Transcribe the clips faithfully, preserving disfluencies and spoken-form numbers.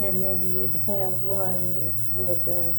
And then you'd have one that would, uh,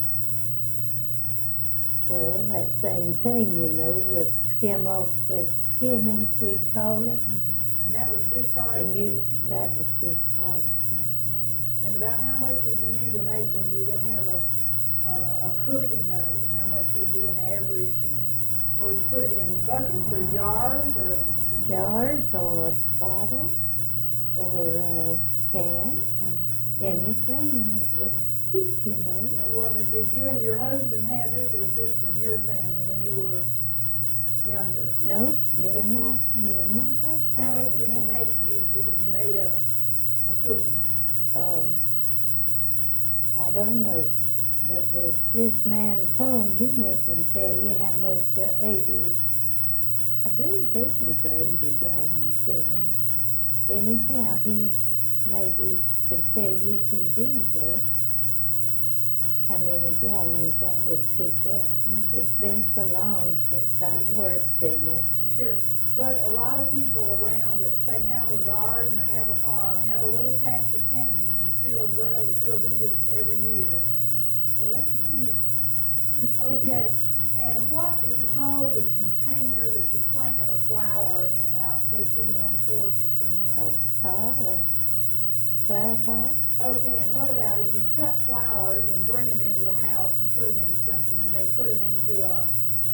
well, that same thing, you know, would skim off the skimmings, we'd call it. Mm-hmm. And that was discarded? And you, that was discarded. Mm-hmm. And about how much would you usually make when you were going to have a, uh, a cooking of it? How much would be an average? Uh, would you put it in buckets or jars or? Jars or bottles or uh, cans, Mm-hmm. anything that would keep, you know. Yeah, well, now, did you and your husband have this, or was this from your family when you were younger? No, me Just and my, you? me and my husband. How much did would you that. make usually when you made a, a cookie? Um, I don't know, but the, this man's home, he may can tell you how much uh, eighty, I believe his is eighty gallon kettle. Mm-hmm. Anyhow, he maybe could tell you if he be there how many gallons that would cook out. Mm-hmm. It's been so long since I've worked in it. Sure, but a lot of people around that say have a garden or have a farm, have a little patch of cane and still grow, still do this every year. Well, that's interesting. Okay, and what do you call the container that you plant a flower in, out, say, sitting on the porch or somewhere? A pot, a flower pot, Okay, and what about if you cut flowers and bring them into the house and put them into something? You may put them into a,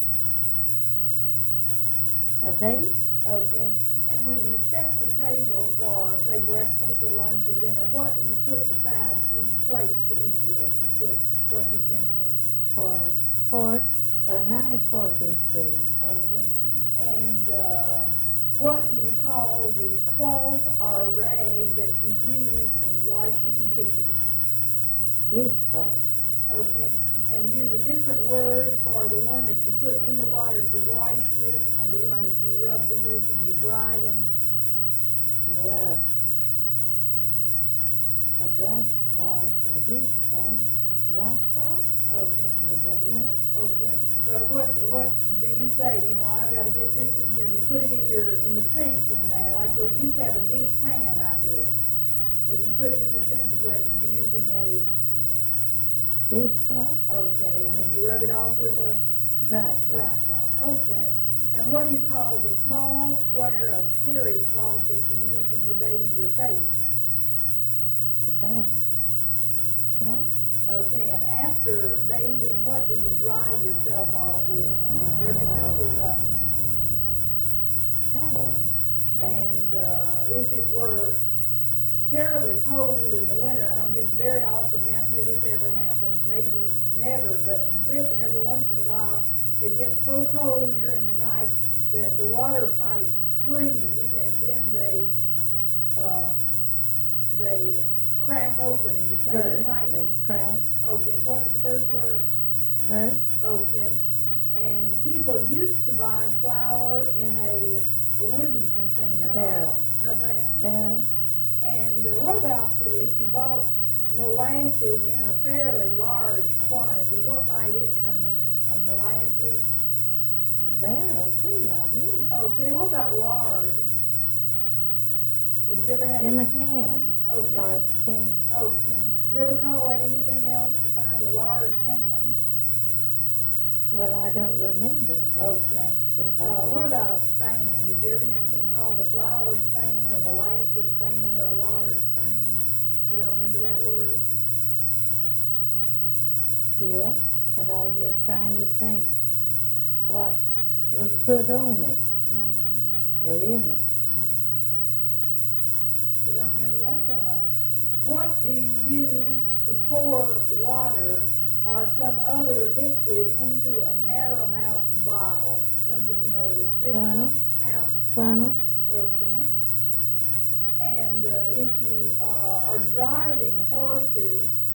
a vase, okay, and when you set the table for, say, breakfast or lunch or dinner, what do you put beside each plate to eat with? You put what utensils? for fork, a knife, fork, and spoon. Okay, and uh, what do you call the cloth or rag that you use in washing dishes? Dishcloth, Okay, and to use a different word for the one that you put in the water to wash with and the one that you rub them with when you dry them? yeah. A dry cloth, a dishcloth, dry cloth, Okay, would that work? okay. Well, what what do you say? You know, I've got to get this in here. You put it in your in the sink in there, like where you used to have a dish pan, I guess. But if you put it in the sink, and what you're using a Dishcloth, okay, and then you rub it off with a dry cloth. dry cloth. Okay. And what do you call the small square of terry cloth that you use when you bathe your face? A bath cloth, Okay, and after bathing, what do you dry yourself off with? You rub yourself with a, towel, and uh, if it were terribly cold in the winter, I don't guess very often down here this ever happens, maybe never, but in Griffin every once in a while, it gets so cold during the night that the water pipes freeze, and then they, uh, they crack open, and you say the burst, pipes. or crack, Okay, what was the first word? burst, Okay, and people used to buy flour in a, a wooden container. Barrel. How's that? barrel, And uh, what about if you bought molasses in a fairly large quantity? What might it come in? A molasses? barrel too, I believe. Okay, what about lard? Did you ever have In a a can, Okay. large can. Okay. Did you ever call that anything else besides a lard can? Well, I don't remember it. Okay. If I Uh, did. what about a stand? Did you ever hear anything called a flour stand or molasses stand or a lard stand? You don't remember that word? Yeah, but I was just trying to think what was put on it, Mm-hmm. or in it. You don't remember? That's all right. What do you use to pour water or some other liquid into a narrow mouth bottle? Something, you know, that's this. Funnel. How? Funnel, Okay. And uh, if you uh, are driving horses